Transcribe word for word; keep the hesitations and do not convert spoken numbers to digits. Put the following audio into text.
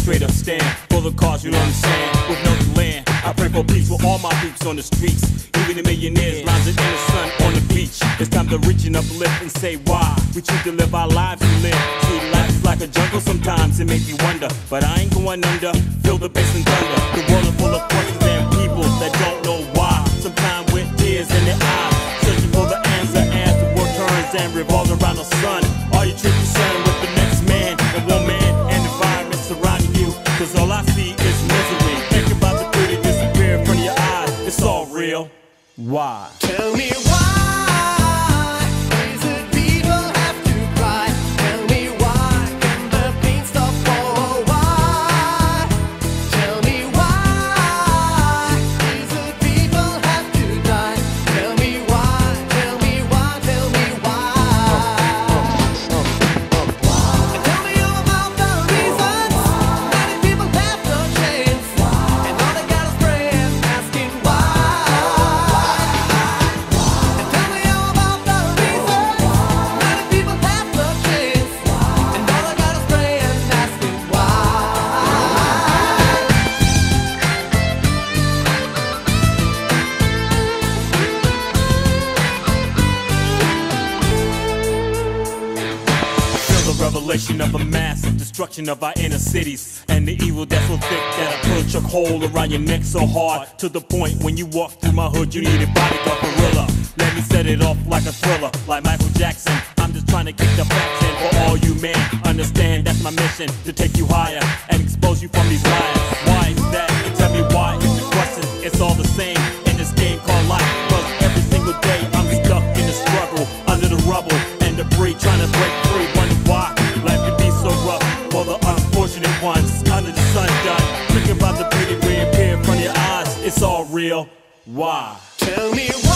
straight up stand for the cause you don't understand. With no land, I pray for peace for all my peeps on the streets. Even the millionaires lounging in the sun on the beach. It's time to reach and uplift and say why we choose to live our lives we live. See, life is like a jungle sometimes, it makes me wonder, but I ain't going under. Feel the bass and thunder. The world is full of questions and people that don't know why. Sometimes with tears in their eyes, searching for the answer as the world turns and revolves around the sun. Are you truly concerned with the next man and woman and environment surrounding you? Cause all I see is misery. Think about the beauty disappear in front of your eyes. It's all real. Why? Tell me why is it people have to cry? Tell me why can the pain stop for a while? Tell me why is it people have to die? Tell me why, tell me why, tell me why. And tell me all about the reasons many people have no chance, and all they got is praying, asking why. Revelation of a massive destruction of our inner cities, and the evil that's so thick that I put a choke hole around your neck so hard to the point when you walk through my hood you need a bodyguard gorilla. Let me set it off like a thriller, like Michael Jackson. I'm just trying to kick the facts in for all you men. Understand that's my mission, to take you higher and expose you from these lies. Why is that? And tell me why is the question. It's all the same in this game called life. Cause every single day I'm stuck in the struggle, under the rubble and debris, trying to break free. Wonder why life can be so rough for the unfortunate ones under the sun done. Thinking about the beauty reappear in front of your eyes. It's all real. Why? Tell me why.